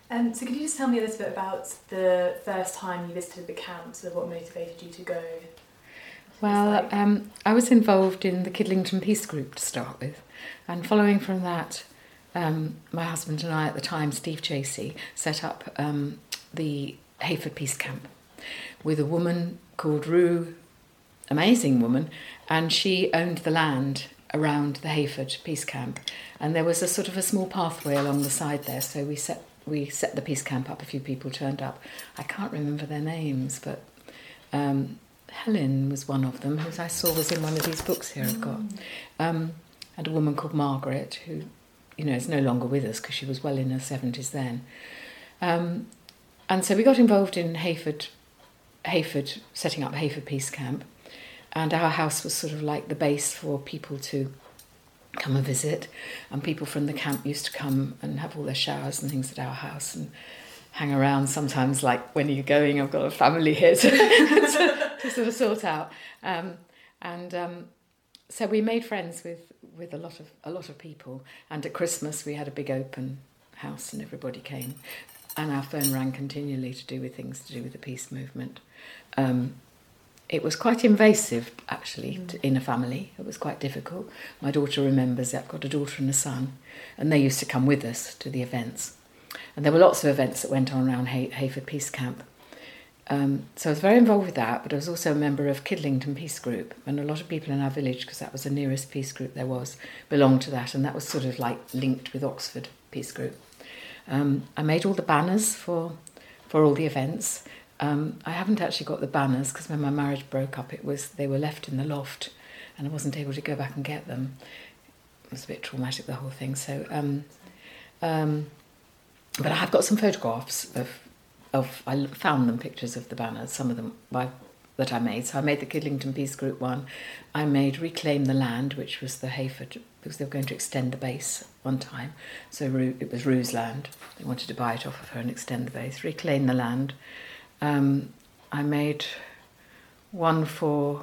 So could you just tell me a little bit about the first time you visited the camp, sort of what motivated you to go? Well, I was involved in the Kidlington Peace Group to start with, and following from that, my husband and I at the time, Steve Chasey, set up the Hayford Peace Camp with a woman called Rue, amazing woman, and she owned the land around the Hayford Peace Camp, and there was a sort of a small pathway along the side there, so we set the peace camp up. A few people turned up. I can't remember their names, but Helen was one of them, who I saw was in one of these books here I've got, and a woman called Margaret, who, you know, is no longer with us because she was well in her 70s then. And so we got involved in Hayford, setting up Hayford Peace Camp, and our house was sort of like the base for people to come and visit, and people from the camp used to come and have all their showers and things at our house and hang around sometimes, like, when are you going? I've got a family here to sort of sort out. So we made friends with a lot of people, and at Christmas we had a big open house and everybody came, and our phone rang continually to do with things to do with the peace movement. It was quite invasive, actually, in a family. It was quite difficult. My daughter remembers it. I've got a daughter and a son, and they used to come with us to the events. And there were lots of events that went on around Hayford Peace Camp. So I was very involved with that, but I was also a member of Kidlington Peace Group, and a lot of people in our village, because that was the nearest peace group there was, belonged to that, and that was sort of like linked with Oxford Peace Group. I made all the banners for all the events. I haven't actually got the banners because when my marriage broke up, they were left in the loft, and I wasn't able to go back and get them. It was a bit traumatic, the whole thing. So, but I have got some photographs of I found them, pictures of the banners, some of them that I made. So I made the Kidlington Peace Group one. I made Reclaim the Land, which was the Hayford, because they were going to extend the base one time. So it was Rue's land. They wanted to buy it off of her and extend the base. Reclaim the Land. I made one for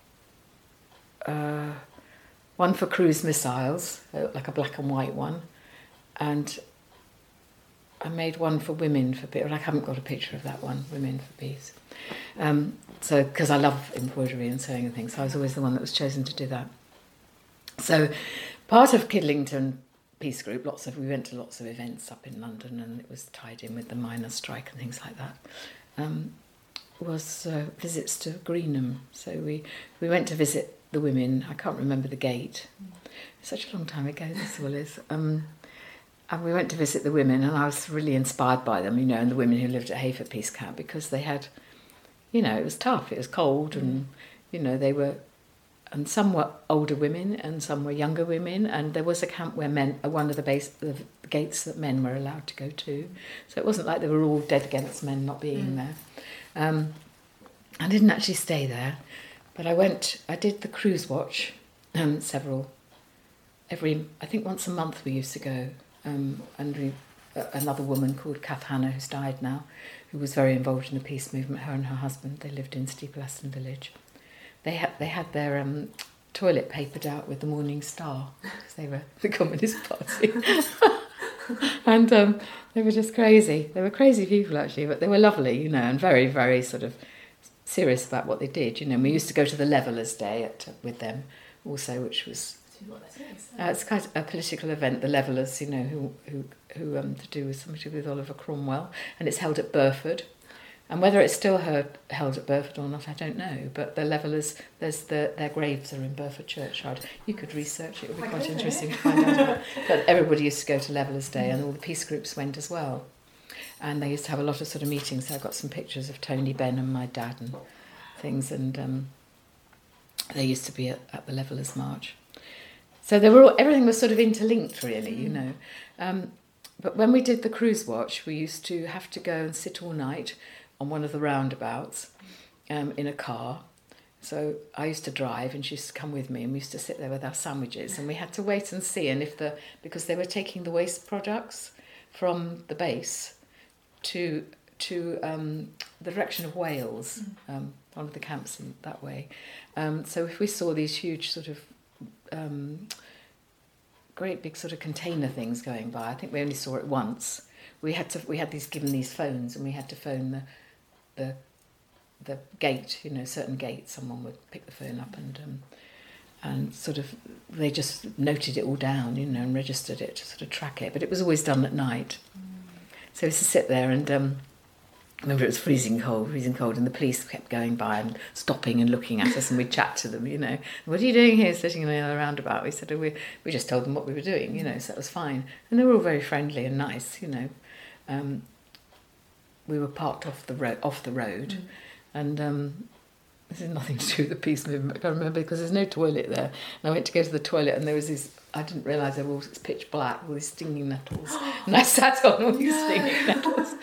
cruise missiles, like a black and white one, and I made one for Women for Peace. I haven't got a picture of that one, Women for Peace. So because I love embroidery and sewing and things, so I was always the one that was chosen to do that. So part of Kidlington Peace Group, we went to lots of events up in London, and it was tied in with the miners' strike and things like that. Was visits to Greenham. So we went to visit the women. I can't remember the gate. It's such a long time ago, this all is. And we went to visit the women, and I was really inspired by them, you know, and the women who lived at Hayford Peace Camp, because they had, you know, it was tough, it was cold, and, you know, and some were older women and some were younger women, and there was a camp where one of the gates that men were allowed to go to. So it wasn't like they were all dead against men not being there. I didn't actually stay there, but I did the cruise watch, I think once a month we used to go, and another woman called Kath Hannah, who's died now, who was very involved in the peace movement, her and her husband, they lived in Steeple Aston Village. They had their toilet papered out with the Morning Star, because they were the Communist Party. And they were just crazy. They were crazy people, actually, but they were lovely, you know, and very, very sort of serious about what they did, you know. And we used to go to the Levellers' Day with them also, which was... it's kind of a political event, the Levellers, you know, who to do with something to do with Oliver Cromwell, and it's held at Burford. And whether it's still held at Burford or not, I don't know. But the Levellers, their graves are in Burford Churchyard. You could research it; it would be quite interesting to find out about. But everybody used to go to Levellers' Day, and all the peace groups went as well. And they used to have a lot of sort of meetings. So I got some pictures of Tony Benn and my dad and things, and they used to be at the Levellers' March. So everything was sort of interlinked, really, you know. But when we did the cruise watch, we used to have to go and sit all night on one of the roundabouts in a car. So I used to drive, and she used to come with me, and we used to sit there with our sandwiches, and we had to wait and see, and because they were taking the waste products from the base to the direction of Wales, one of the camps in that way. So if we saw these huge sort of great big sort of container things going by, I think we only saw it once, we had given these phones, and we had to phone the gate, certain gate. Someone would pick the phone up and sort of they just noted it all down, and registered it to sort of track it. But it was always done at night. So we used to sit there and I remember it was freezing cold, and the police kept going by and stopping and looking at us, and we'd chat to them, what are you doing here sitting in a roundabout? We said, we just told them what we were doing, so that was fine. And they were all very friendly and nice, we were parked off the road, and this has nothing to do with the peace movement, I can't remember, because there's no toilet there. And I went to go to the toilet, and there was these, I didn't realise they were all pitch black, all these stinging nettles. And I sat on all these stinging nettles.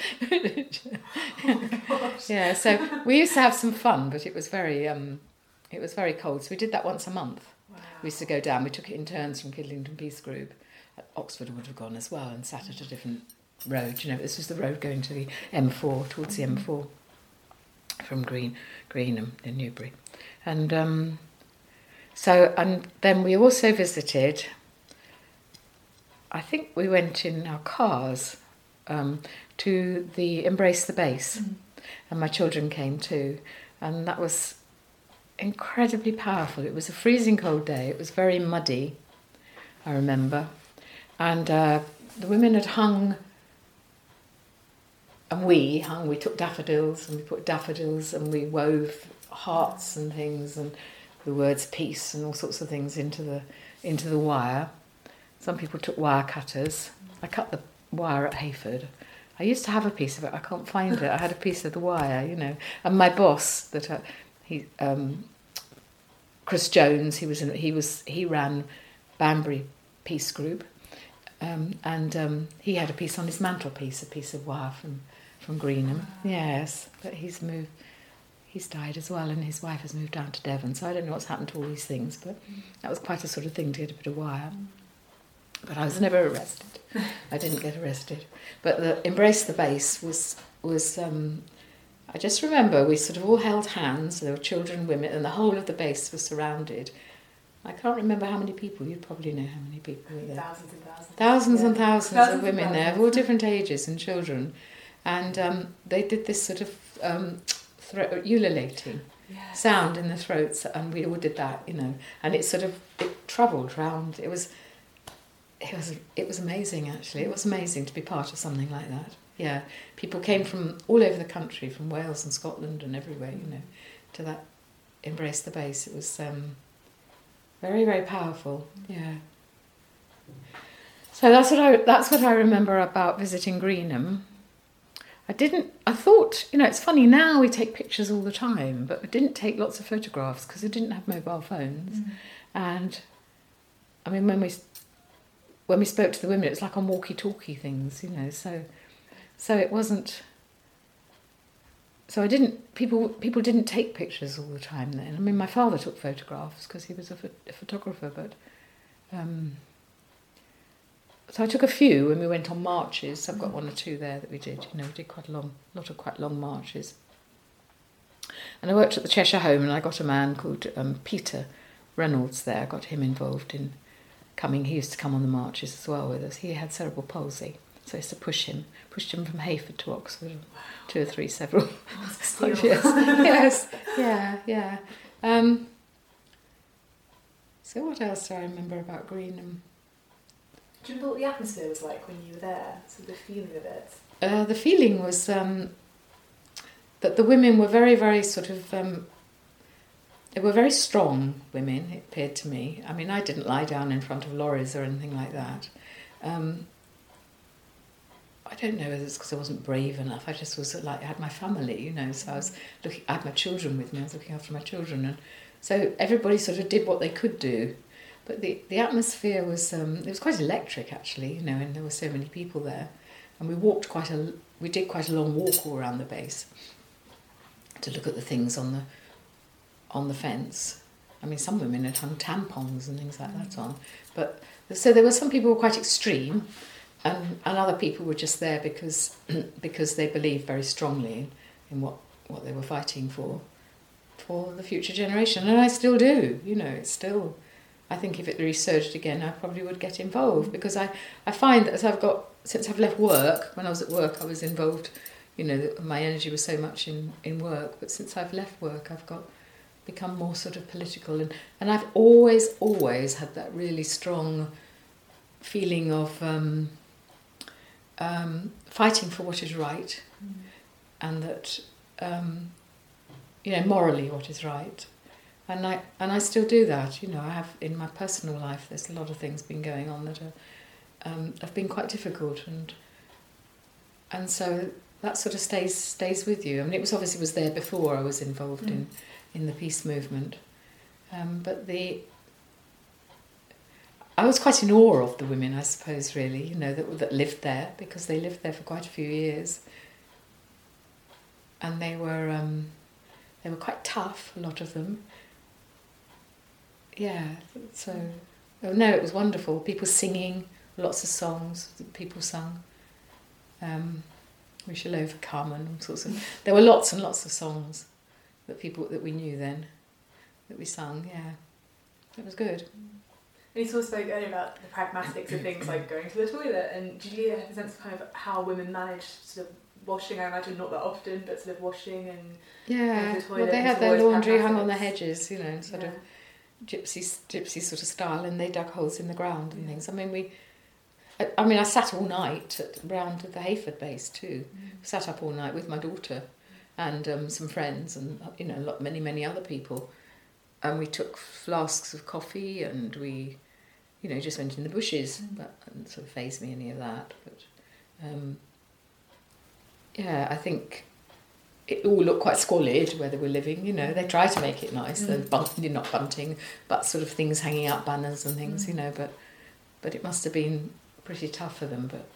Yeah, so we used to have some fun, but it was very cold. So we did that once a month. Wow. We used to go down, we took it in turns from Kidlington Peace Group. Oxford would have gone as well and sat at a different road. This was the road going to the M4, towards the M4. From Greenham in Newbury. And and then we also visited, I think we went in our cars to the Embrace the Base, and my children came too, and that was incredibly powerful. It was a freezing cold day, it was very muddy, I remember, and the women had hung. And we took daffodils, and we put daffodils, and we wove hearts and things, and the words peace and all sorts of things into the wire. Some people took wire cutters. I cut the wire at Hayford. I used to have a piece of it. I can't find it. I had a piece of the wire, And my boss, Chris Jones, he ran Banbury Peace Group, and he had a piece on his mantelpiece, a piece of wire from Greenham. Yes, but he's died as well, and his wife has moved down to Devon, so I don't know what's happened to all these things, but that was quite a sort of thing to get a bit of wire. But I was never arrested. I didn't get arrested. But the Embrace the Base was I just remember we sort of all held hands, there were children, women, and the whole of the base was surrounded. I can't remember how many people, you'd probably know how many people were there. Thousands and thousands. Thousands and thousands of women there, of all different ages, and children. And they did this sort of ululating sound in the throats, and we all did that, and it travelled round. It was amazing, actually. It was amazing to be part of something like that. Yeah, people came from all over the country, from Wales and Scotland and everywhere, to that Embrace the Base. It was very, very powerful. Yeah. So that's what I remember about visiting Greenham. I thought, it's funny, now we take pictures all the time, but I didn't take lots of photographs because we didn't have mobile phones. And I mean, when we spoke to the women, it was like on walkie-talkie things, so it wasn't. So people didn't take pictures all the time then. I mean, my father took photographs because he was a photographer, but so I took a few when we went on marches. I've got one or two there that we did. We did quite a lot of quite long marches. And I worked at the Cheshire Home, and I got a man called Peter Reynolds there. I got him involved in coming. He used to come on the marches as well with us. He had cerebral palsy, so I used to pushed him from Hayford to Oxford, several. Yes, yeah. So what else do I remember about Greenham? Do you remember what the atmosphere was like when you were there? So the feeling of it? The feeling was that the women were very, very sort of... they were very strong women, it appeared to me. I mean, I didn't lie down in front of lorries or anything like that. I don't know whether it's because I wasn't brave enough. I just was I had my family, so I had my children with me. I was looking after my children, and so everybody sort of did what they could do. But the atmosphere was it was quite electric, actually, and there were so many people there, and we did quite a long walk all around the base to look at the things on the fence. I mean, some women had hung tampons and things like that on, but so there were some people who were quite extreme, and other people were just there because they believed very strongly in what they were fighting for the future generation, and I still do. It's still I think if it resurged again, I probably would get involved, because I find that since I've left work, when I was at work I was involved, my energy was so much in work, but since I've left work I've become more sort of political, and I've always had that really strong feeling of fighting for what is right, and that morally what is right. And I still do that. I have, in my personal life, there's a lot of things been going on that have been quite difficult, and so that sort of stays with you. I mean, it was there before I was involved in the peace movement, but I was quite in awe of the women, I suppose, really, that lived there, because they lived there for quite a few years, and they were quite tough, a lot of them. Yeah, so it was wonderful. People singing, lots of songs that people sung. We Shall Overcome, and all sorts of. There were lots and lots of songs that we knew then, that we sung. Yeah, it was good. And you sort of spoke earlier about the pragmatics of things like going to the toilet, and did you have a sense of kind of how women managed sort of washing? I imagine not that often, but sort of washing and going to the toilet. Well, they had their laundry hung on the hedges, sort of gypsy sort of style, and they dug holes in the ground and things. I mean, I sat all night around the Hayford base too. Sat up all night with my daughter and some friends, and many other people. And we took flasks of coffee, and we, just went in the bushes. But it didn't sort of faze me any of that. But I think it all looked quite squalid where they were living. They tried to make it nice. They're not bunting, but sort of things hanging out, banners and things. But it must have been pretty tough for them. But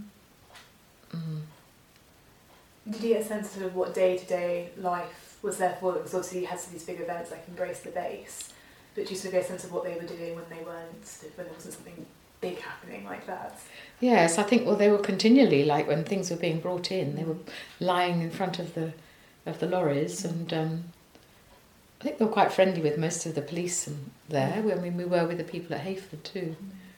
did you get a sense of what day-to-day life was there for them? Because obviously you had these big events like Embrace the Base, but do you sort of get a sense of what they were doing when there wasn't something big happening like that? Yes, I think, they were continually, like when things were being brought in, they were lying in front of the lorries, and I think they were quite friendly with most of the police there. I mean, we were with the people at Hayford too.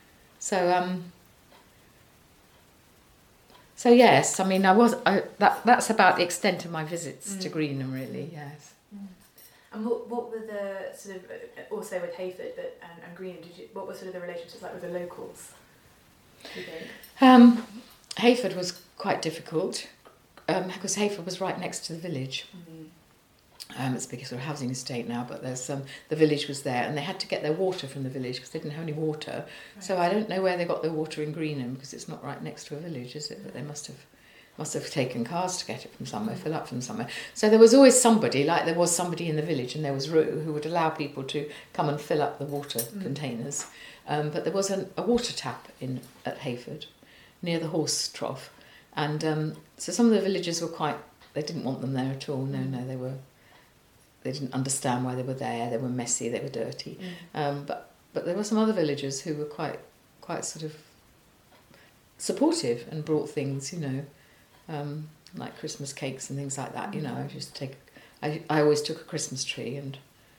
So yes, I mean, that's about the extent of my visits to Greenham, really. Yes. And what were the sort of, also with Hayford and Greenham, what were sort of the relationships like with the locals, do you think? Hayford was quite difficult, because Hayford was right next to the village. It's a big sort of housing estate now, but there's the village was there, and they had to get their water from the village because they didn't have any water. Right. So I don't know where they got their water in Greenham, because it's not right next to a village, is it? But they must have taken cars to get it from somewhere, fill up from somewhere. So there was always somebody, like there was somebody in the village, and there was Rue, who would allow people to come and fill up the water containers. But there was a water tap at Hayford, near the horse trough, and so some of the villagers were they didn't want them there at all. No, they didn't understand why they were there. They were messy, they were dirty. But there were some other villagers who were quite sort of supportive and brought things, like Christmas cakes and things like that. I always took a Christmas tree and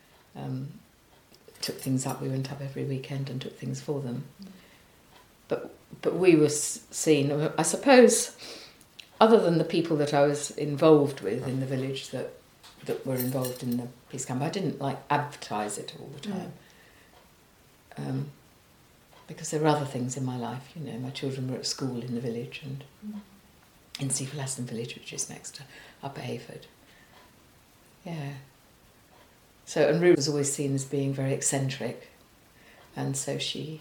took things up. We went up every weekend and took things for them. But we were seen, I suppose, other than the people that I was involved with in the village that were involved in the peace camp, I didn't advertise it all the time, because there were other things in my life. My children were at school in the village, and in Steepleaston village, which is next to Upper Hayford. Yeah. So, and Rue was always seen as being very eccentric, and so she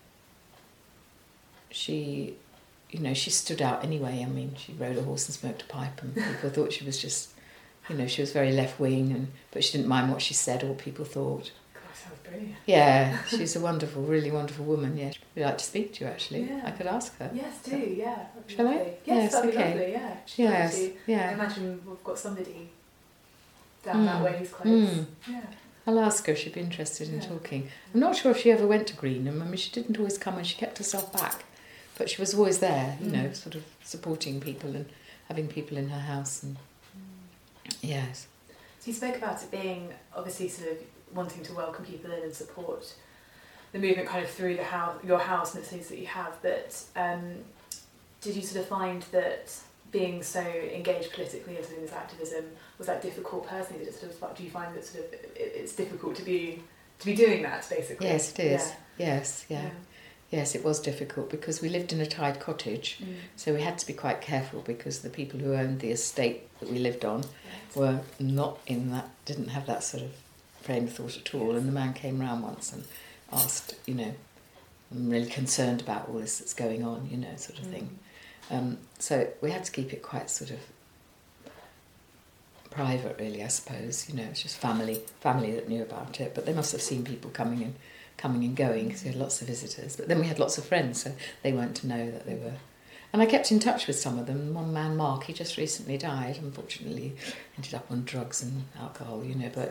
stood out anyway. I mean, she rode a horse and smoked a pipe, and people thought she was just. She was very left-wing, but she didn't mind what she said or what people thought. God, sounds brilliant. Yeah, she's a wonderful, really wonderful woman, yeah. We'd like to speak to you, actually. Yeah. I could ask her. Yes, do, yeah. Shall lovely. I? Yes, that'd be okay. lovely, yeah. Yes, yeah. I imagine we've got somebody down that way who's close. Yeah. I'll ask her if she'd be interested in talking. I'm not sure if she ever went to Greenham. I mean, she didn't always come, and she kept herself back. But she was always there, sort of supporting people and having people in her house. And yes. So you spoke about it being obviously sort of wanting to welcome people in and support the movement kind of through your house and the things that you have, but did you sort of find that being so engaged politically and in this activism, was that difficult personally? Do you find that sort of it's difficult to be doing that, basically? Yes, it is. Yeah. Yes, it was difficult because we lived in a tied cottage, so we had to be quite careful because the people who owned the estate that we lived on were not didn't have that sort of frame of thought at all. And the man came round once and asked, I'm really concerned about all this that's going on, sort of thing. So we had to keep it quite sort of private, really, I suppose. It's just family that knew about it, but they must have seen people coming and going because we had lots of visitors. But then we had lots of friends, so they weren't to know that they were. And I kept in touch with some of them. One man, Mark, he just recently died. Unfortunately, ended up on drugs and alcohol, But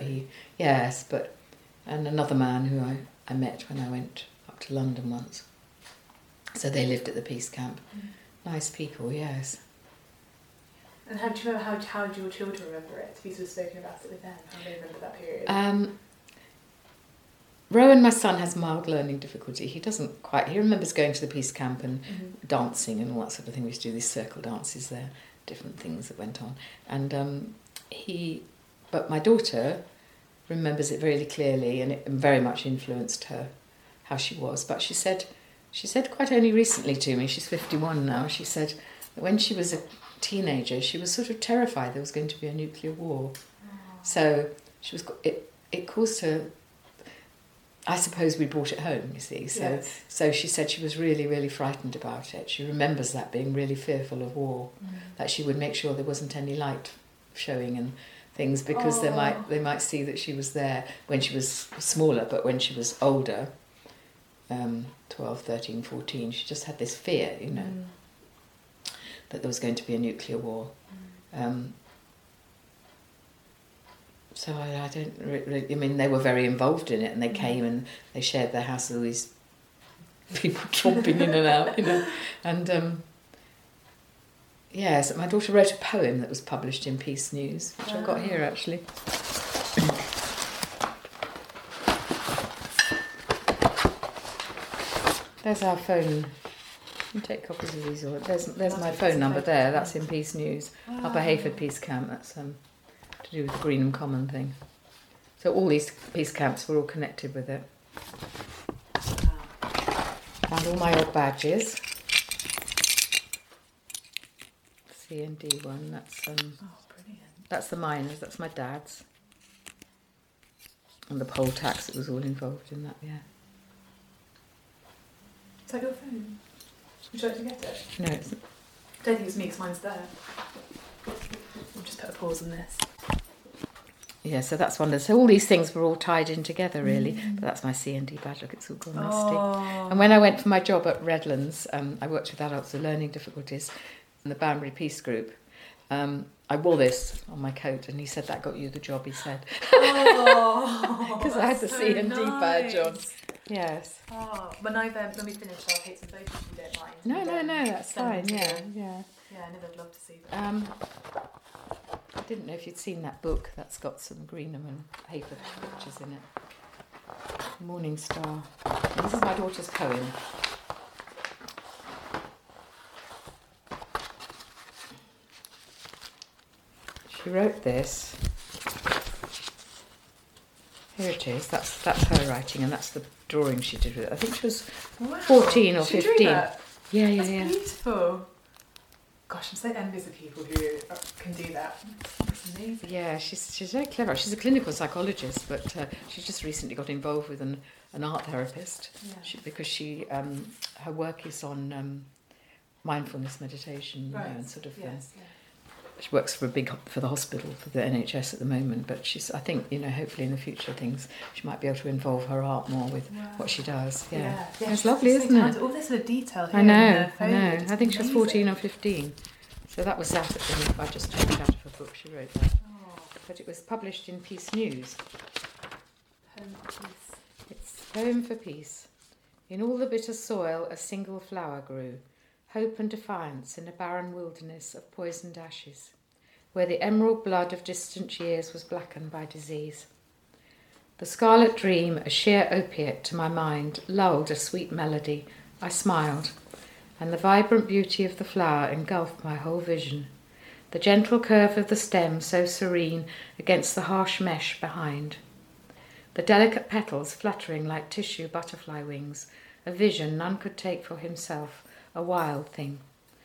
and another man who I met when I went up to London once. So they lived at the peace camp. Nice people, yes. And how do you remember? How do your children remember it? Have you sort of spoken about it with them? How do they remember that period? Rowan, my son, has mild learning difficulty. He remembers going to the peace camp and dancing and all that sort of thing. We used to do these circle dances there, different things that went on. And but my daughter remembers it very clearly, and it very much influenced her, how she was. But she said quite only recently to me, she's 51 now, she said that when she was a teenager, she was sort of terrified there was going to be a nuclear war. So it caused her. I suppose we brought it home, you see. So she said she was really, really frightened about it. She remembers that, being really fearful of war, that she would make sure there wasn't any light showing and things because they might see that she was there when she was smaller, but when she was older, 12, 13, 14, she just had this fear, that there was going to be a nuclear war. So I don't really, they were very involved in it, and they came and they shared their house with all these people tromping in and out, And yes, my daughter wrote a poem that was published in Peace News, which I've got here actually. There's our phone. You can take copies of these. There's my phone number there. That's in Peace News. Upper Hayford Peace Camp. That's to do with the Greenham Common thing. So all these peace camps were all connected with it. And all my old badges. C&D one. That's brilliant. That's the miners. That's my dad's. And the poll tax. It was all involved in that. Yeah. Is that your phone? Would you like to get it? No, I don't think it's me because mine's there. We'll just put a pause on this. Yeah, so that's wonderful. So all these things were all tied in together, really. But that's my C&D badge. Look, it's all gone rusty. And when I went for my job at Redlands, I worked with adults with learning difficulties in the Banbury Peace Group. I wore this on my coat, and he said that got you the job. He said, because I had the C&D badge on. Yes. When we finish, I'll take some photos if you don't mind. No, that's fine. Yeah. Yeah, I know they'd love to see them. I didn't know if you'd seen that book that's got some Greenham and Hayford pictures in it. Morning Star. And this is my daughter's poem. She wrote this. Here it is. That's her writing, and that's the drawing she did with it. I think she was 14 or 15. That? Yeah. That's beautiful. Gosh, I'm so envious of people who can do that. That's amazing. Yeah, she's very clever. She's a clinical psychologist, but she's just recently got involved with an art therapist because her work is on mindfulness meditation, and sort of. She works for the hospital, for the NHS at the moment, but I think, hopefully in the future she might be able to involve her art more with what she does. Yeah. It's lovely, isn't it? All this sort of detail here. I know. I think she was 14 or 15. So that was that I just took out of her book. She wrote that. But it was published in Peace News. Home for Peace. It's Home for Peace. In all the bitter soil a single flower grew. Hope and defiance in a barren wilderness of poisoned ashes, where the emerald blood of distant years was blackened by disease. The scarlet dream, a sheer opiate to my mind, lulled a sweet melody. I smiled, and the vibrant beauty of the flower engulfed my whole vision. The gentle curve of the stem so serene against the harsh mesh behind. The delicate petals fluttering like tissue butterfly wings, a vision none could take for himself, a wild thing.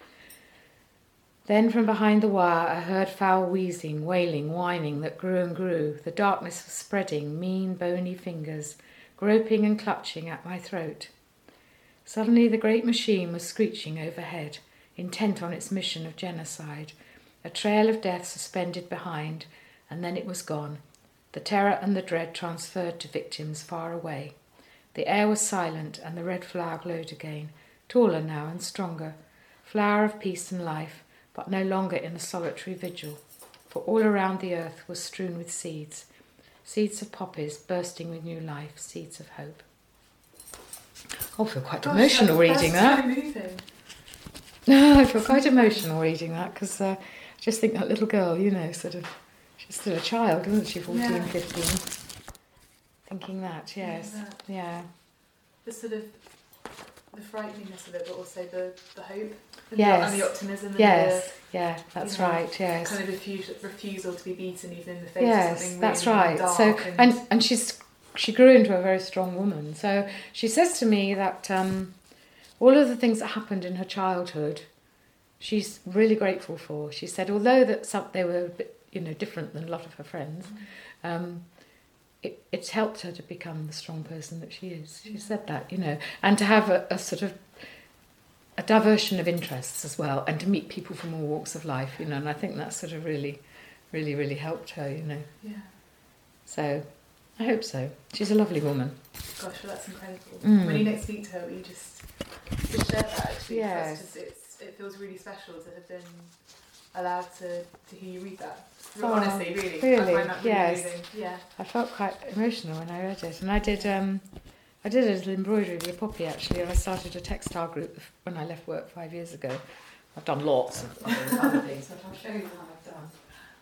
Then from behind the wire I heard foul wheezing, wailing, whining that grew and grew. The darkness was spreading, mean bony fingers, groping and clutching at my throat. Suddenly the great machine was screeching overhead, intent on its mission of genocide. A trail of death suspended behind, and then it was gone. The terror and the dread transferred to victims far away. The air was silent, and the red flower glowed again, taller now and stronger, flower of peace and life, but no longer in a solitary vigil, for all around the earth was strewn with seeds, seeds of poppies bursting with new life, seeds of hope. Oh, I feel quite emotional reading that. I feel quite emotional reading that, because I just think that little girl, sort of, she's still a child, isn't she, 14, 15? Thinking that, yes. Yeah. The sort of the frighteningness of it, but also the hope and, yes. And the optimism. Yes, and yeah, that's right, yes. Kind of refusal to be beaten even in the face yes, of something really that's right. dark. So, and she grew into a very strong woman. So she says to me that all of the things that happened in her childhood, she's really grateful for. She said, although they were a bit, different than a lot of her friends, it's helped her to become the strong person that she is. She said that, and to have a sort of a diversion of interests as well, and to meet people from all walks of life, and I think that sort of really, really, really helped her, Yeah. So, I hope so. She's a lovely woman. Gosh, well, that's incredible. When you next speak to her, will you just share that, actually? Yes. It feels really special to have been allowed to hear you read that. Honestly, really. I find that really moving. Yeah. I felt quite emotional when I read it, and I did a little embroidery with a poppy, actually, and I started a textile group when I left work 5 years ago. I've done lots of other things, but I'll show you what I've done.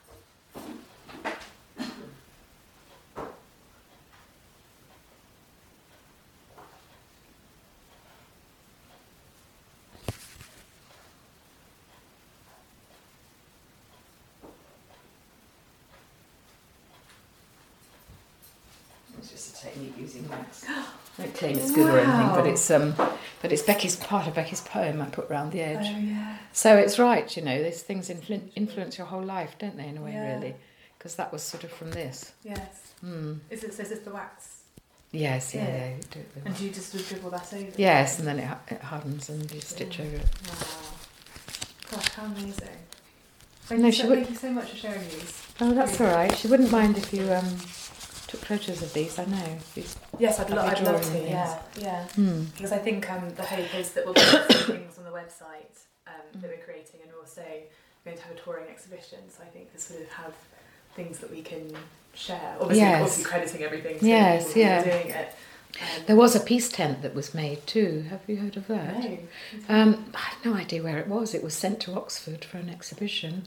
It's just a technique using wax. I don't claim it's good or anything, but it's part of Becky's poem I put round the edge. Oh, yeah. So it's right, these things influence your whole life, don't they, in a way, really? Because that was sort of from this. Yes. Is this the wax? Yes, yeah. You do it with and do you just dribble that over? Yes, and then it hardens and you stitch over it. Wow. Gosh, how amazing. Thank you so much for sharing these. Oh, that's all right. She wouldn't mind if you took photos of these, I know. Yes, I'd love to, yeah. Because I think the hope is that we'll put some things on the website that we're creating, and also we're going to have a touring exhibition, so I think to sort of have things that we can share. Obviously crediting everything to people who are doing it. There was a peace tent that was made too. Have you heard of that? No. I have no idea where it was. It was sent to Oxford for an exhibition.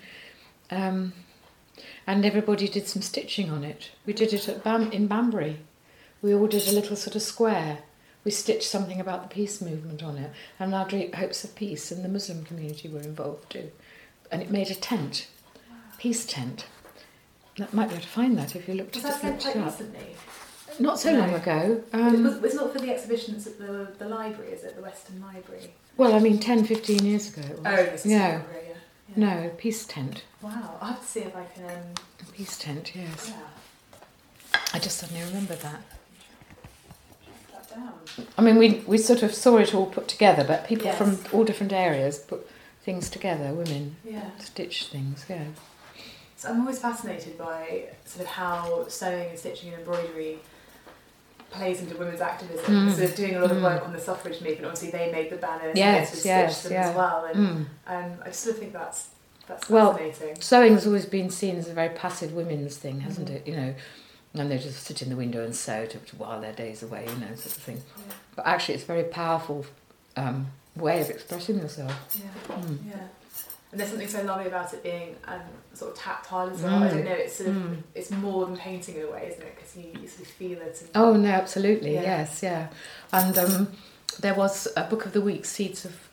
And everybody did some stitching on it. We did it in Banbury. We all did a little sort of square. We stitched something about the peace movement on it, and our hopes of peace, and the Muslim community were involved too. And it made a tent, peace tent. That might be able to find that if you looked at it. Was that quite recently? Not so long ago. It's not for the exhibition, it's at the library, is it? The Western Library? Well, 10, 15 years ago it was. Oh, this is library, yeah. No, peace tent. Wow, I'll have to see if I can... A peace tent, yes. Yeah. I just suddenly remembered that. Write that down. We sort of saw it all put together, but people from all different areas put things together, women stitch things, yeah. So I'm always fascinated by sort of how sewing and stitching and embroidery plays into women's activism. So doing a lot of work on the suffrage movement. Obviously, they made the banners and stitched them as well. And I just sort of think that's fascinating. Well, sewing's always been seen as a very passive women's thing, hasn't it? And they just sit in the window and sew to while their days away, sort of thing. Yeah. But actually, it's a very powerful way of expressing yourself. Yeah. And there's something so lovely about it being sort of tactile as well. I don't know, it's sort of, it's more than painting in a way, isn't it? Because you sort of feel it. And, oh no, absolutely, yes, yeah. And there was a book of the week, Seeds of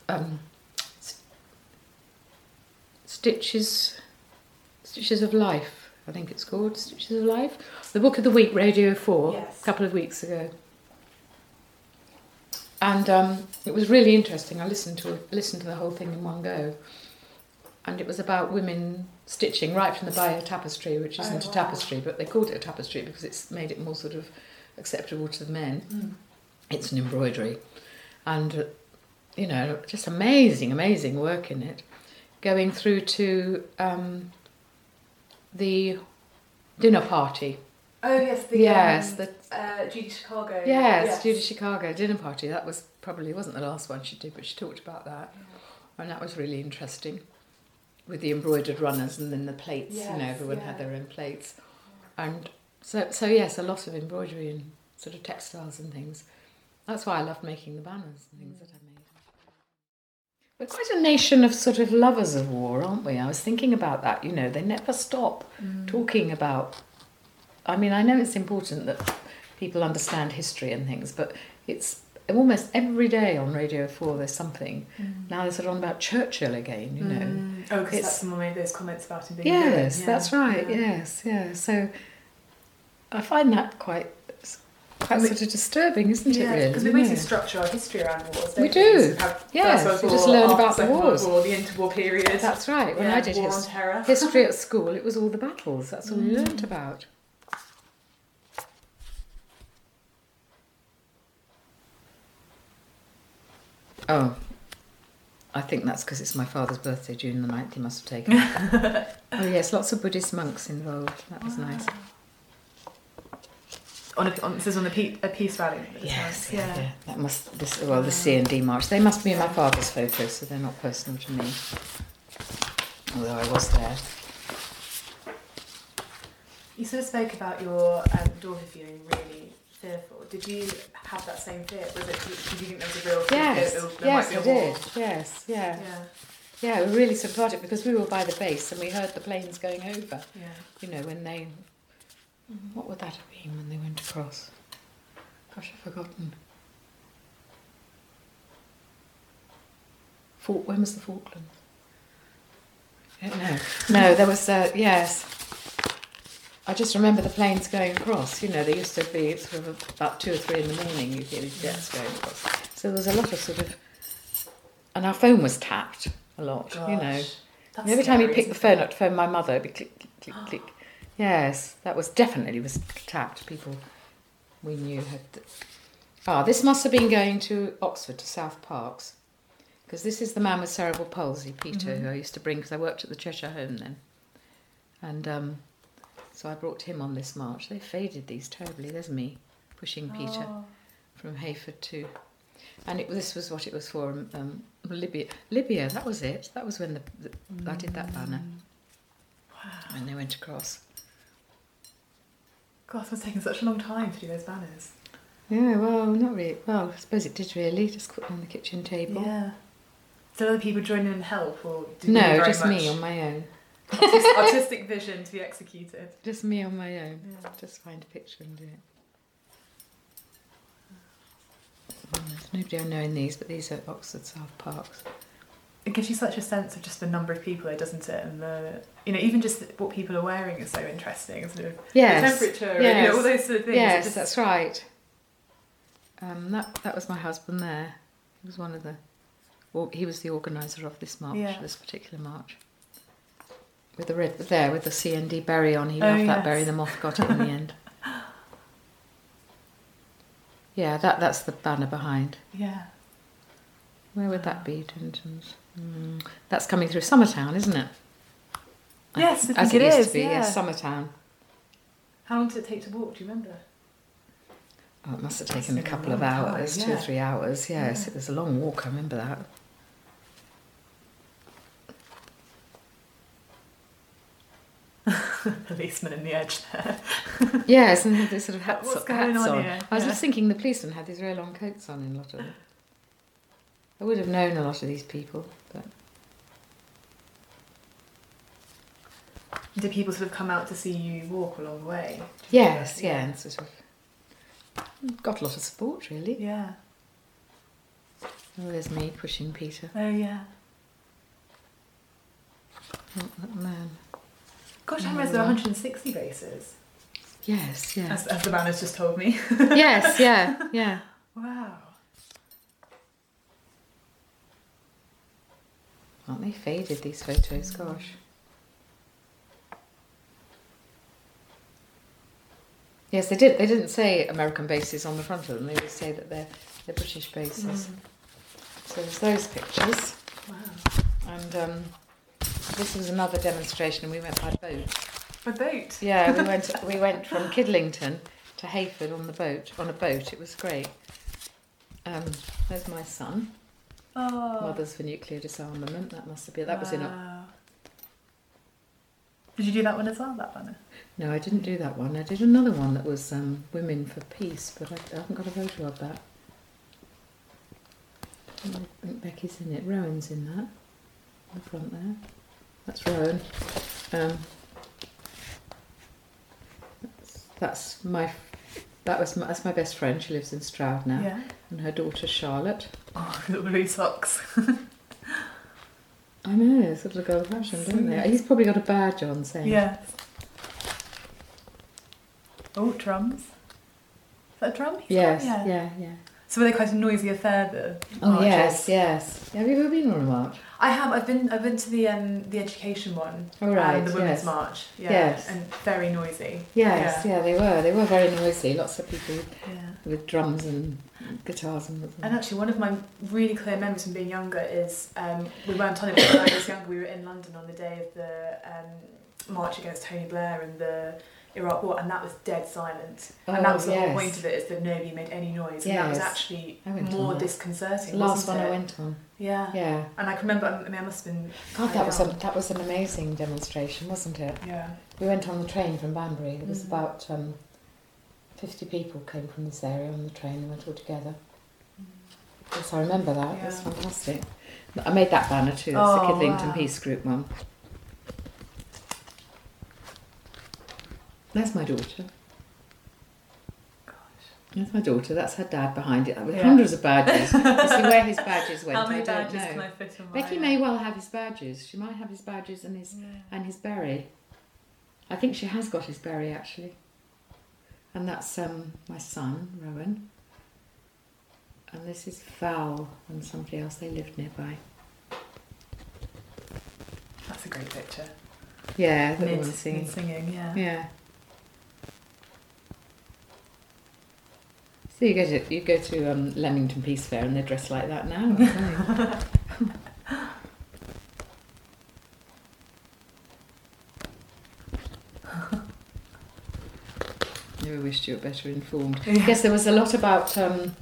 Stitches of Life, I think it's called, Stitches of Life. The book of the week, Radio 4, a couple of weeks ago. And it was really interesting. I listened to the whole thing in one go. And it was about women stitching right from the Bayeux tapestry, which isn't a tapestry, but they called it a tapestry because it's made it more sort of acceptable to the men. It's an embroidery. And, you know, just amazing, amazing work in it. Going through to the dinner party. Oh, yes, the Judy Chicago. Yes, Judy Chicago dinner party. That was probably, wasn't the last one she did, but she talked about that. Yeah. And that was really interesting. With the embroidered runners and then the plates, you know, everyone had their own plates. And so yes, a lot of embroidery and sort of textiles and things. That's why I loved making the banners and things that I made. We're quite a nation of sort of lovers of war, aren't we? I was thinking about that, you know, they never stop talking about... I mean, I know it's important that people understand history and things, but it's almost every day on Radio 4 there's something. Now they're sort of on about Churchill again, you know. Oh, because that's someone made those comments about him being yes, villain. That's right, yes. So I find that quite sort of disturbing, isn't it, really? Because we basically structure our history around wars, don't we? Do. Yes, we just learn about the wars. War, the interwar period. That's right. When I did history at school, it was all the battles. That's all we learnt about. Oh, I think that's because it's my father's birthday, June the 9th, he must have taken it. Oh yes, lots of Buddhist monks involved. That was nice. This is on a peace rally. Yes, yeah. That must the C&D march. They must be in my father's photos, so they're not personal to me. Although I was there. You sort of spoke about your daughter feeling really fearful. Did you have that same fear? Did you think there was a real fear? Yes, I did. Yes, yeah. Yeah, we really sort of got it because we were by the base and we heard the planes going over. Yeah. You know, when they... What would that have been when they went across? Gosh, I've forgotten. When was the Falklands? I don't know. No, there was, yes. I just remember the planes going across. You know, they used to be sort of about 2 or 3 in the morning, you'd hear these jets going across. So there was a lot of sort of... And our phone was tapped a lot, you know. Every time you pick the phone up to phone my mother, it'd be click, click, click, click. Yes, that was tapped. People we knew had... this must have been going to Oxford, to South Parks. Because this is the man with cerebral palsy, Peter, who I used to bring, because I worked at the Cheshire Home then. And so I brought him on this march. They faded these terribly. There's me pushing Peter from Hayford to... And this was what it was for, Libya. Libya, that was it. That was when I did that banner. Wow. And they went across. God, it must have taken such a long time to do those banners. Yeah, well, not really. Well, I suppose it did really. Just put them on the kitchen table. Yeah. Did other people join in and help? Or no, just me on my own. Artistic vision to be executed. Just me on my own. Yeah. Just find a picture and do it. There's nobody I know in these, but these are Oxford South Parks. It gives you such a sense of just the number of people there, doesn't it? And the, even just what people are wearing is so interesting. Sort of the temperature, and, all those sort of things. Yes, that's right. That was my husband there. He was one of the... he was the organiser of this march, this particular march. With the red there, with the C&D berry on. He loved that berry. The moth got it in the end. Yeah, that's the banner behind. Yeah. Where would that be, Dintons? That's coming through Summertown, isn't it? Yes, as it used to be. Yes, Summertown. How long did it take to walk? Do you remember? Oh, it must have taken a couple of hours, 2 or 3 hours. Yes, it was a long walk. I remember that. Policeman in the edge there. Yes, and they sort of hats on. Here? I was just thinking the policemen had these very long coats on in a lot of them. I would have known a lot of these people, but Did people sort of come out to see you walk along the way? Yes, yeah, and sort of got a lot of support, really. Yeah. Oh, there's me pushing Peter. Oh, yeah. Oh, that man. Gosh, I realised there were 160 bases. Yes, yeah. As the man has just told me. Yes, yeah, yeah. Wow. Aren't they faded, these photos? Gosh. Yes, they did. They didn't say American bases on the front of them. They would say that they're British bases. So there's those pictures. Wow. And this was another demonstration, and we went by boat. By boat? Yeah, we went from Kidlington to Hayford on a boat. It was great. There's my son. Oh. Mothers for Nuclear Disarmament. That must have been. That was in. Did you do that one as well? That banner? No, I didn't do that one. I did another one that was Women for Peace, but I haven't got a photo of that. I think Becky's in it. Rowan's in that. In the front there. That's Rowan. That's my best friend. She lives in Stroud now. Yeah. And her daughter Charlotte. Oh, little blue socks. I know, sort of old fashioned, don't they? He's probably got a badge on saying. Yes. Oh, drums. Is that a drum? Yes, got? yeah. So were they quite a noisy affair, the Oh marches? yes. Have you ever been on a march? I have. I've been to the education one. Oh right, the women's yes. march. Yeah. Yes. And very noisy. Yes, yeah, they were. They were very noisy. Lots of people Yeah. with drums and guitars and. And actually, one of my really clear memories from being younger is we weren't on it when I was younger. We were in London on the day of the march against Tony Blair and the Iraq War, and that was dead silent. And that was the whole point of it, is that nobody made any noise. And that was actually more disconcerting. The last wasn't one it? I went on. Yeah. Yeah. And I can remember. I mean, I must have been. God, that was an amazing demonstration, wasn't it? Yeah. We went on the train from Banbury. It was about 50 people came from this area on the train and went all together. Yes, I remember that. Yeah. It was fantastic. I made that banner too. It's the Kidlington Peace Group one. There's my daughter. Gosh. There's my daughter. That's her dad behind it. With hundreds of badges. You see where his badges went. How many I don't badges know. can I fit on my Becky may well have his badges. She might have his badges and his berry. I think she has got his berry actually. And that's my son, Rowan. And this is Val and somebody else. They lived nearby. That's a great picture. Yeah, the Mid woman singing. singing, yeah. Yeah. So you go to Leamington Peace Fair and they're dressed like that now. I wished you were better informed. Yeah. Yes, there was a lot about. There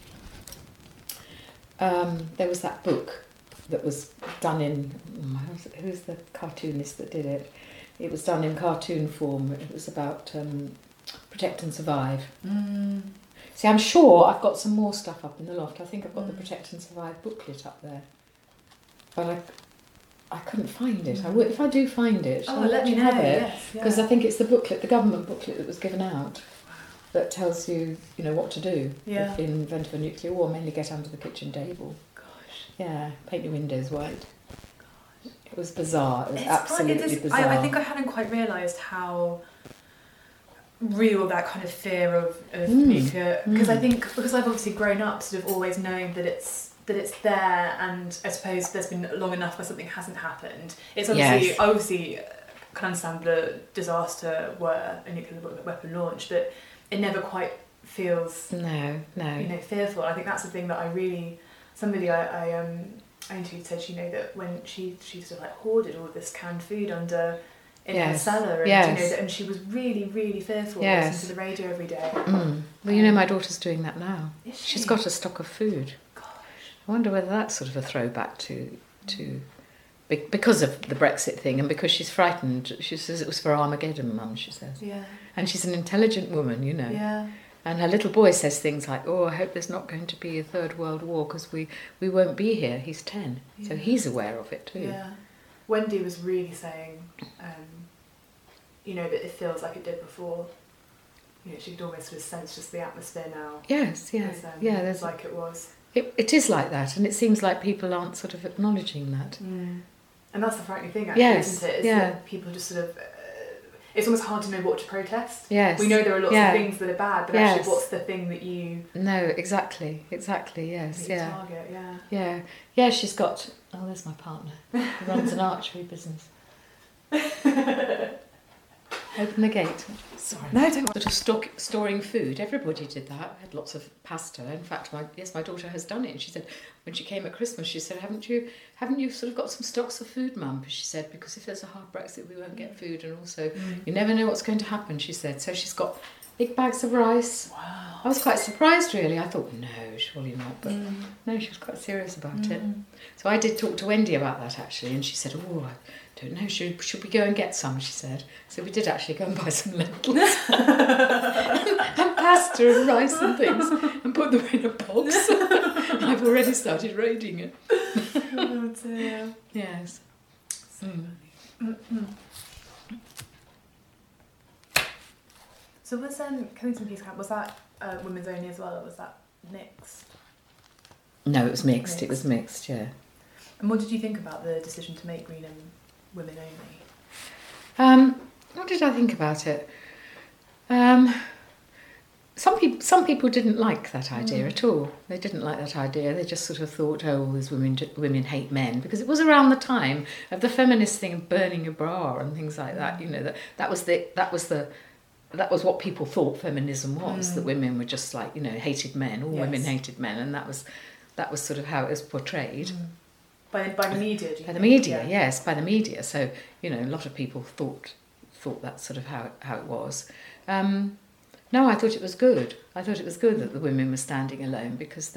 was that book that was done in. Who's the cartoonist that did it? It was done in cartoon form. It was about Protect and Survive. See, I'm sure I've got some more stuff up in the loft. I think I've got the Protect and Survive booklet up there, but I couldn't find it. I would, if I do find it, I'll let you me know. have it, Yes, because I think it's the booklet, the government booklet that was given out, that tells you, what to do if in event of a nuclear war. Mainly get under the kitchen table. Gosh. Yeah, paint your windows white. Gosh. It was bizarre. It was It's absolutely bizarre. I think I hadn't quite realised how real that kind of fear of nuclear, because I think because I've obviously grown up sort of always knowing that it's there, and I suppose there's been long enough where something hasn't happened. It's obviously I obviously can understand the disaster were a nuclear weapon launch, but it never quite feels no fearful. I think that's the thing that I really somebody I interviewed said that when she sort of like hoarded all this canned food under in her cellar, and and she was really, really fearful. Listening to the radio every day. Well, my daughter's doing that now. Is she? She's got a stock of food. Gosh. I wonder whether that's sort of a throwback to because of the Brexit thing, and because she's frightened. She says it was for Armageddon, Mum. She says. Yeah. And she's an intelligent woman, Yeah. And her little boy says things like, "Oh, I hope there's not going to be a third world war because we won't be here." He's 10, so he's aware of it too. Yeah. Wendy was really saying you know, that it feels like it did before. You know, she could almost sort of sense just the atmosphere now. Yes, yeah, yeah. There's like it was. It is like that, and it seems like people aren't sort of acknowledging that. Mm. And that's the frightening thing, actually, Yes, isn't it? Is yeah. that people just sort of... it's almost hard to know what to protest. Yes. We know there are lots Yeah. of things that are bad, but Yes. actually what's the thing that you... No, exactly, yes, that you yeah. target, yeah. Yeah, yeah, she's got... Oh, there's my partner. He runs an archery business. Open the gate. Sorry. No, don't worry. Sort of storing food. Everybody did that. I had lots of pasta. In fact, my daughter has done it. And she said, when she came at Christmas, she said, haven't you sort of got some stocks of food, Mum? She said, because if there's a hard Brexit, we won't get food. And also, you never know what's going to happen, she said. So she's got big bags of rice. Wow. I was quite surprised, really. I thought, no, surely not. But no, she was quite serious about it. So I did talk to Wendy about that, actually. And she said, oh, I don't know, should we go and get some, she said. So we did actually go and buy some lentils and pasta and rice and things and put them in a box. I've already started raiding it. Oh dear. Yes. So funny. So was Killington Peace Camp, was that women's only as well, or was that mixed? No, it was mixed. It was mixed, yeah. And what did you think about the decision to make Greenham women only? What did I think about it? Some people didn't like that idea at all. They didn't like that idea. They just sort of thought, oh, all these women hate men, because it was around the time of the feminist thing of burning a bra and things like that. You know, that was what people thought feminism was. That women were just like, you know, hated men. All women hated men, and that was sort of how it was portrayed. By the media, do you By the think? media, yes, by the media. So, you know, a lot of people thought that's sort of how it was. No, I thought it was good. I thought it was good that the women were standing alone, because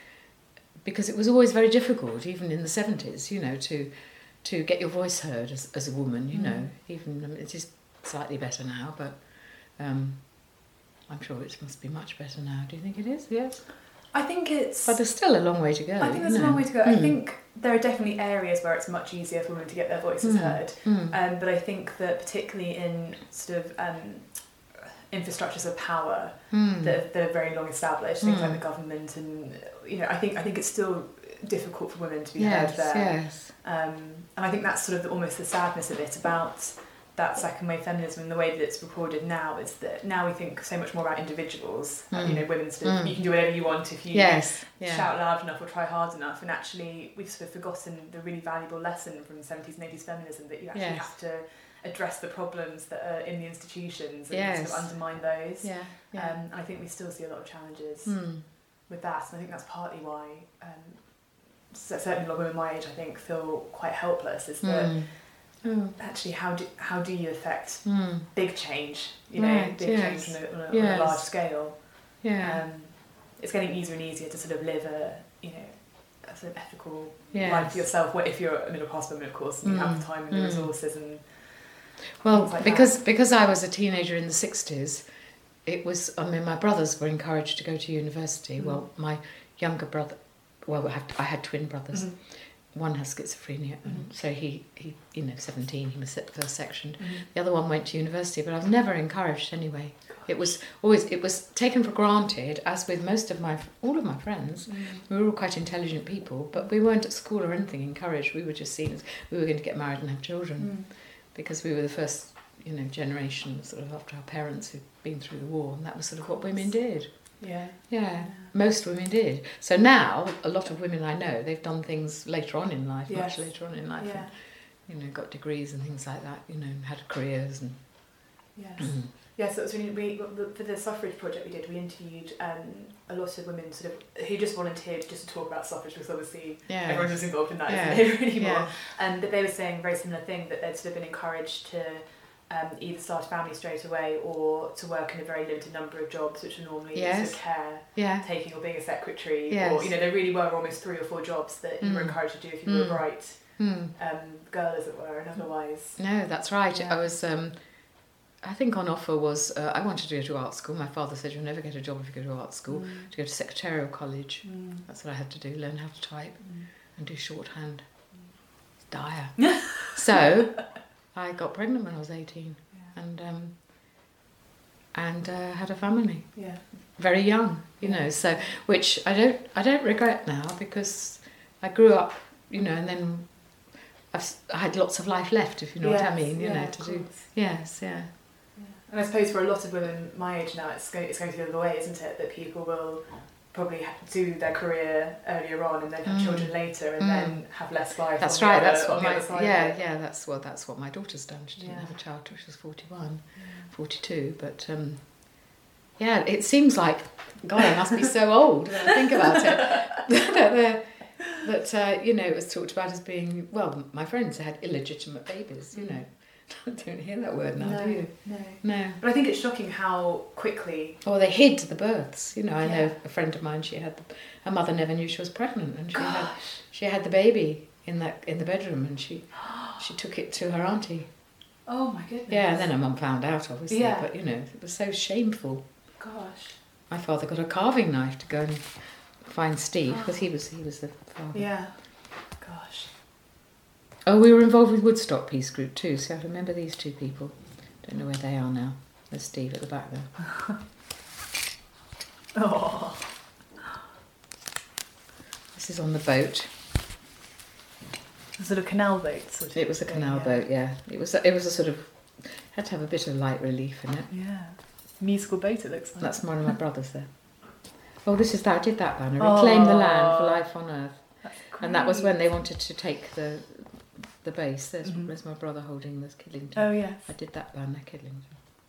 it was always very difficult, even in the 70s, you know, to get your voice heard as a woman, you know. Even it is slightly better now, but I'm sure it must be much better now. Do you think it is? Yes. I think it's... But there's still a long way to go. I think there's a long way to go. I think there are definitely areas where it's much easier for women to get their voices heard. But I think that particularly in sort of infrastructures of power that are very long established, things like the government, and you know, I think it's still difficult for women to be heard there. Yes. And I think that's sort of almost the sadness of it about that second wave feminism, and the way that it's recorded now is that now we think so much more about individuals. You know, women sort of, you can do whatever you want if you shout loud enough or try hard enough, and actually we've sort of forgotten the really valuable lesson from 70s and 80s feminism, that you actually have to address the problems that are in the institutions and sort of undermine those. And I think we still see a lot of challenges with that, and I think that's partly why certainly a lot of women my age, I think, feel quite helpless, is that actually how do you affect big change, you know, big change on a large scale. It's getting easier and easier to sort of live a sort of ethical life for yourself, if you're a middle class woman, of course, and you have the time and the resources and like because I was a teenager in the 60s, it was, I mean, my brothers were encouraged to go to university. Well, my younger brother, I had twin brothers. One has schizophrenia, and so he 17, he was first sectioned. The other one went to university, but I was never encouraged anyway. It was taken for granted, as with all of my friends. We were all quite intelligent people, but we weren't at school or anything encouraged. We were just seen as we were going to get married and have children, because we were the first, you know, generation sort of after our parents who'd been through the war, and that was sort of what women did. Most women did. So now a lot of women I know, they've done things later on in life, much later on in life, and, you know, got degrees and things like that, you know, had careers and so it was really, for the suffrage project we did, we interviewed a lot of women sort of who just volunteered just to talk about suffrage, because obviously everyone was involved in that, isn't it, anymore. But they were saying a very similar thing, that they'd sort of been encouraged to either start a family straight away or to work in a very limited number of jobs, which are normally sort of care taking or being a secretary, or, you know, there really were almost 3 or 4 jobs that you were encouraged to do if you were a bright girl, as it were, and otherwise. No, that's right. I was I think on offer was I wanted to go to art school. My father said, you'll never get a job if you go to art school. To go to secretarial college, that's what I had to do, learn how to type and do shorthand. It's dire. So I got pregnant when I was 18. and had a family. Yeah. Very young, you know. So, which I don't regret now, because I grew up, you know, and then I had lots of life left, if you know what I mean. You know, to do. Yes, yeah. And I suppose for a lot of women my age now, it's going to be the other way, isn't it? That people will probably do their career earlier on and then have children later and then have less life. That's right. That's what that's what my daughter's done. She didn't have a child till she was 41, 42. But yeah, it seems like, God, I must be so old when I think about it. that you know, it was talked about as being, well, my friends had illegitimate babies. You know. I don't hear that word now, do you? No. But I think it's shocking how quickly... Oh, they hid the births. You know, I know a friend of mine, her mother never knew she was pregnant, and she had the baby in the bedroom, and she took it to her auntie. Oh my goodness. Yeah, and then her mum found out, obviously, but you know, it was so shameful. Gosh. My father got a carving knife to go and find Steve, because he was the father. Yeah. Gosh. Oh, we were involved with Woodstock Peace Group too, so I remember these two people. Don't know where they are now. There's Steve at the back there. Oh. This is on the boat. A sort of canal boat, sort of. It was a canal boat, yeah. It was a sort of, had to have a bit of light relief in it. Yeah. Musical boat, it looks like. That's one of my brothers there. Oh, this is that. I did that banner. Reclaim the land for life on earth. That's great. And that was when they wanted to take the base. There's my brother holding this Kidlington. Oh, yes. I did that banner, Kidlington.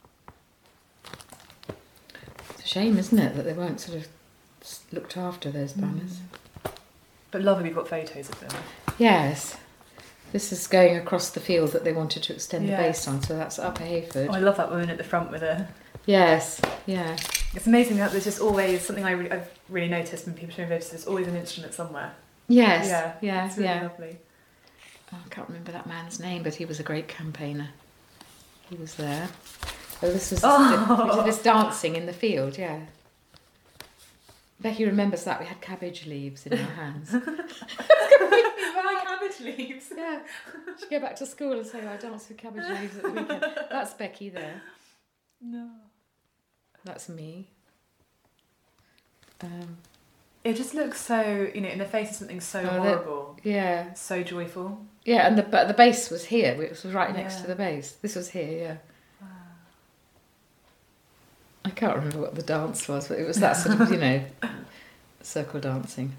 It's a shame, isn't it, that they weren't sort of looked after, those banners. But lovely, we've got photos of them. Yes. This is going across the field that they wanted to extend the base on, so that's Upper Hayford. Oh, I love that woman at the front with her. Yes, yeah. It's amazing that there's just always something I've really noticed when people show videos, there's always an instrument somewhere. Yes, yeah. It's really lovely. Oh, I can't remember that man's name, but he was a great campaigner. He was there. Oh, this was this dancing in the field, yeah. Becky remembers that we had cabbage leaves in our hands. My cabbage leaves. Yeah. She'd go back to school and say, I danced with cabbage leaves at the weekend. That's Becky there. No. That's me. It just looks so, you know, in the face of something so horrible. Yeah. So joyful. Yeah, and the base was here. It was right next to the base. This was here, yeah. Wow. I can't remember what the dance was, but it was that sort of, you know, circle dancing.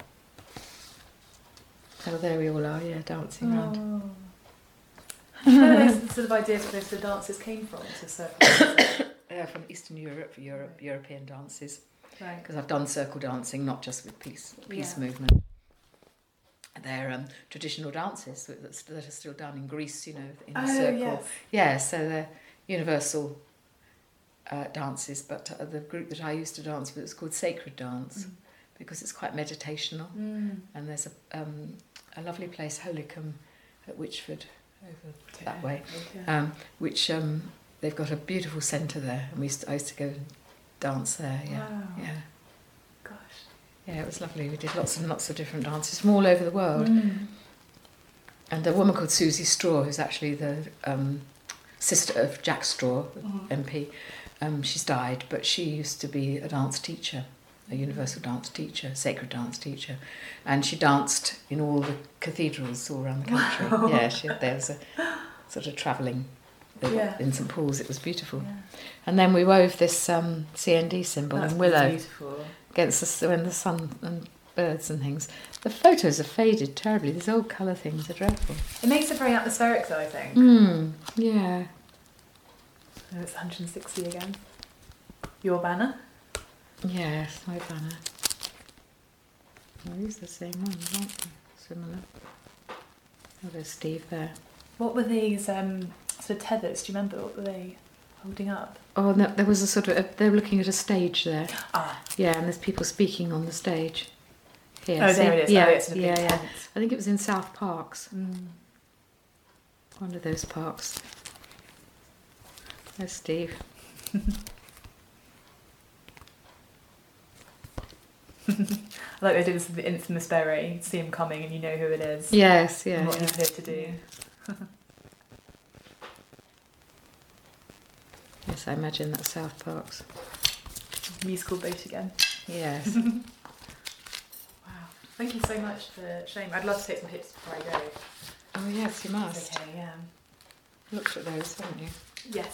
Oh, there we all are, yeah, dancing around. Where the sort of ideas for those dances came from, to circle dancing? From Eastern Europe, European dances. Right. Because I've done circle dancing, not just with peace movement. They're traditional dances that are still done in Greece, you know, in a circle. Yes. Yeah, so they're universal dances, but the group that I used to dance with is called Sacred Dance, because it's quite meditational. And there's a lovely place, Holcombe, at Wychford, over that way, which they've got a beautiful centre there, and I used to go and dance there. Yeah, wow. Yeah. Gosh. Yeah, it was lovely. We did lots and lots of different dances from all over the world. And a woman called Susie Straw, who's actually the sister of Jack Straw, MP, she's died, but she used to be a dance teacher, a universal dance teacher, sacred dance teacher, and she danced in all the cathedrals all around the country. Wow. Yeah, there was a sort of travelling in St Paul's. It was beautiful. Yeah. And then we wove this CND symbol in willow. Beautiful. Against when the sun and birds and things. The photos have faded terribly. These old colour things are dreadful. It makes it very atmospheric though, I think. Yeah. Oh, it's 160 again. Your banner? Yes, my banner. Well, these are the same ones, aren't they? Similar. Oh, there's Steve there. What were these sort of tethers? Do you remember? What were they holding up? Oh, no, there was a sort of... they were looking at a stage there. Ah. Yeah, and there's people speaking on the stage. Here, oh, there it is. Yeah, oh, it's in a big tent. I think it was in South Parks. One of those parks. There's Steve. I like they did this with the infamous beret. You see him coming and you know who it is. Yes, yeah. And what he's here to do. Yes, I imagine that's South Park's. Musical boat again. Yes. Wow. Thank you so much for sharing. I'd love to take some tips before I go. Oh yes, you must. Okay, yeah. Looked at those, haven't you? Yes.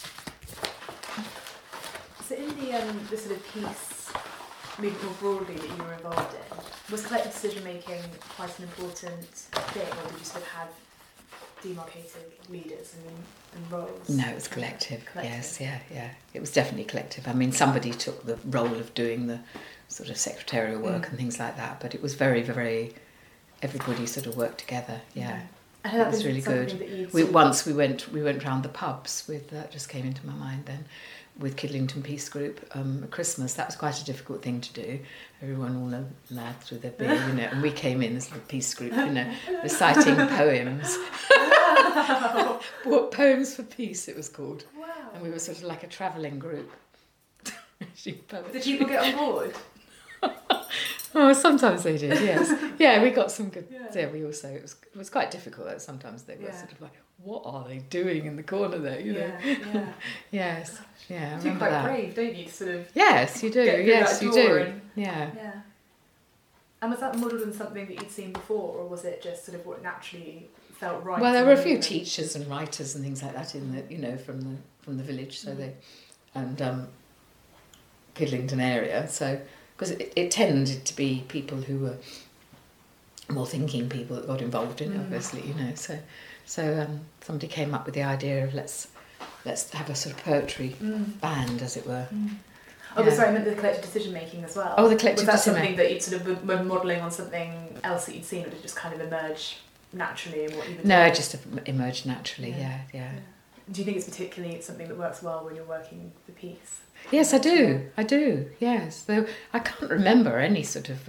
So in the sort of peace movement more broadly that you were involved in, was collective decision making quite an important thing, or did you sort of have demarcated leaders and roles? No, it was collective. Yes, yeah. It was definitely collective. I mean, somebody took the role of doing the sort of secretarial work and things like that, but it was very, very. Everybody sort of worked together. Yeah. And it was really good. Once we went round the pubs with that just came into my mind then, with Kidlington Peace Group at Christmas. That was quite a difficult thing to do. Everyone, all the lads with their beer, and we came in as a peace group, reciting poems. Wow. Poems for Peace, it was called. Wow. And we were sort of like a travelling group. Did people get on board? Oh, sometimes they did, yes. Yeah, we got some good. Yeah, we also it was quite difficult though. Sometimes they were sort of like, what are they doing in the corner there? You know. Yeah. Yes. Gosh. Yeah. I you're quite brave, don't you? Sort of. Yes, you do. Yes, you do. Yeah. And was that modelled on something that you'd seen before, or was it just sort of what naturally felt right? Well, there were a few teachers and writers and things like that in the from the village, so they and Kidlington area, so. Because it tended to be people who were more thinking people that got involved in it, obviously, So somebody came up with the idea of let's have a sort of poetry band, as it were. Oh, but sorry, I meant the collective decision making as well. Oh, the collective decision making. Was that something that you'd sort of were modelling on something else that you'd seen, or did it just kind of emerge naturally in what you were doing? No, it just emerged naturally, yeah. Do you think it's particularly something that works well when you're working the piece? Yes, I do, yes. Though I can't remember any sort of,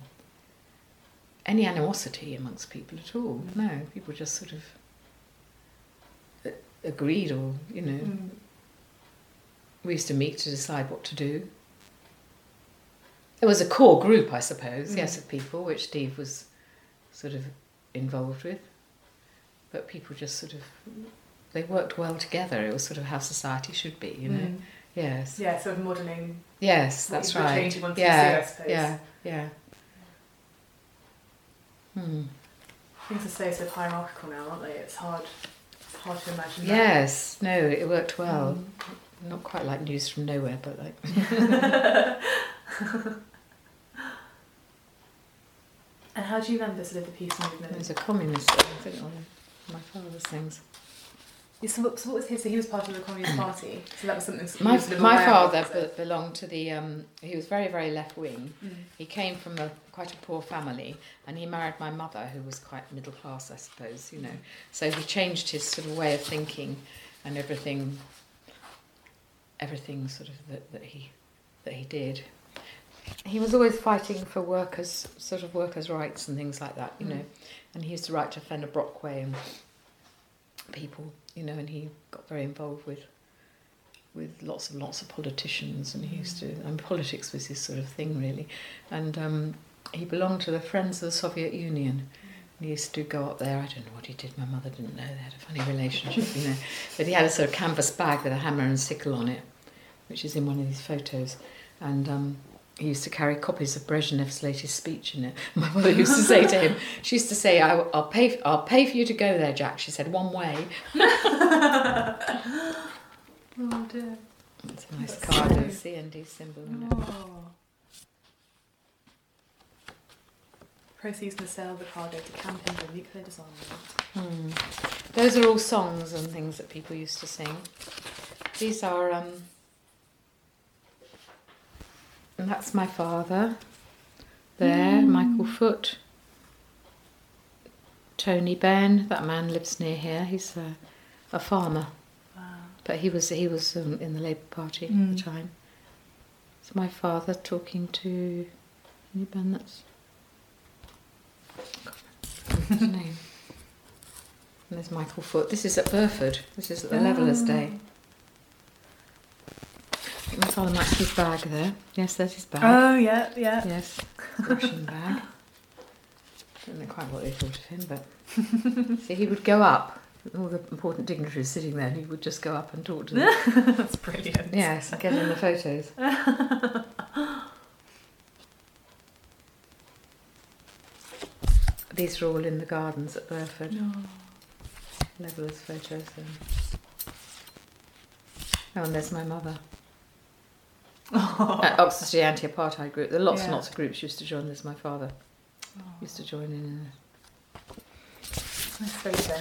any animosity amongst people at all. No, people just sort of agreed or, we used to meet to decide what to do. There was a core group, I suppose, yes, of people, which Steve was sort of involved with. But people just sort of, they worked well together. It was sort of how society should be, Yes. Yeah, sort of modelling. Yes, that's right. Change you wanted to see, I suppose. Yeah. Things are so sort of hierarchical now, aren't they? It's hard to imagine. Yes, no, it worked well. Not quite like News from Nowhere, but like. And how do you remember sort of the peace movement? There's a communist thing, I think, on my father's things. So what was his? So he was part of the Communist Party. So that was something. My father belonged to the. He was very, very left wing. He came from quite a poor family, and he married my mother, who was quite middle class, I suppose. So he changed his sort of way of thinking, and everything sort of that he did. He was always fighting for workers' rights and things like that, And he used to write to Fenner Brockway and people, and he got very involved with lots of politicians, and he used to, and politics was his sort of thing really, and he belonged to the Friends of the Soviet Union. He used to go up there. I don't know what he did. My mother didn't know. They had a funny relationship, But he had a sort of canvas bag with a hammer and sickle on it, which is in one of these photos, and he used to carry copies of Brezhnev's latest speech in it. My mother used to say to him, she used to say, I'll pay for you to go there, Jack. She said, one way. Oh dear. It's a nice card with a CND symbol in it. Proceeds to sell the cargo to campaign for nuclear disarmament. Those are all songs and things that people used to sing. These are... and that's my father. There, Michael Foot. Tony Benn, that man lives near here. He's a farmer. Wow. But he was in the Labour Party at the time. It's my father talking to Tony Benn. That's what's his name. And there's Michael Foot. This is at Burford. This is at the Levellers' Day. My father might have his bag there. Yes, there's his bag. Oh, yeah. Yes, Russian bag. I don't know quite what they thought of him, but... So he would go up all the important dignitaries sitting there, and he would just go up and talk to them. That's brilliant. Yes, and get in the photos. These are all in the gardens at Burford. No. Levellers photos. Oh, and there's my mother. At Oxfordshire Anti-Apartheid Group. There are lots and lots of groups used to join. There's my father. Used to join in. Nice photo.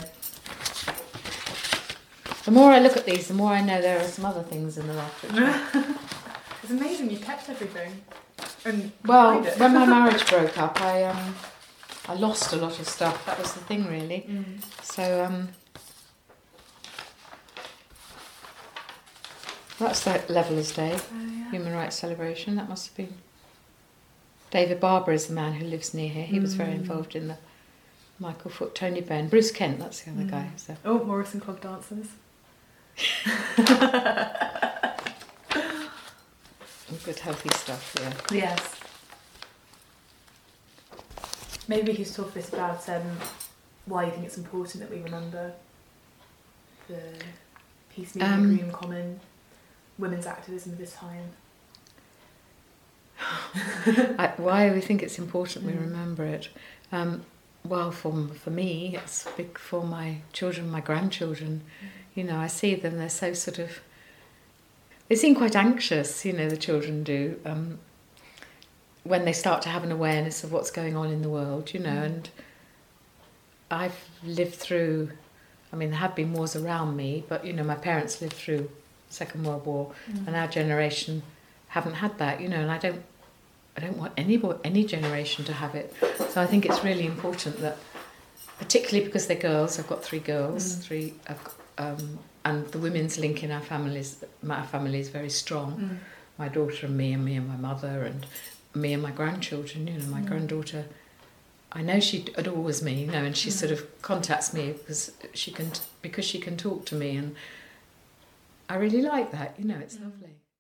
The more I look at these, the more I know there are some other things in the loft. It's amazing you kept everything. And Well, when my marriage broke up, I lost a lot of stuff. That was the thing, really. So that's that Levellers Day, Human Rights Celebration. That must have been. David Barber is the man who lives near here. He was very involved in the Michael Foot, Tony Benn, Bruce Kent. That's the other guy. So. Oh, Morrison Clog dancers. Good healthy stuff. Yeah. Yes. Maybe we could talk a bit about why you think it's important that we remember the peace movement, Green Common, women's activism of this time. Why we think it's important we remember it. Well, for me, it's big for my children, my grandchildren. You know, I see them, they're so sort of... They seem quite anxious, you know, the children do, when they start to have an awareness of what's going on in the world, you know, and I've lived through... I mean, there have been wars around me, but, you know, my parents lived through the Second World War, and our generation haven't had that, you know, and I don't want any generation to have it. So I think it's really important that, particularly because they're girls, I've got 3 girls, and the women's link in our family is very strong. My daughter and me and my mother and me and my grandchildren, you know, my granddaughter, I know she adores me, you know, and she sort of contacts me because she can talk to me, and I really like that, you know, it's lovely.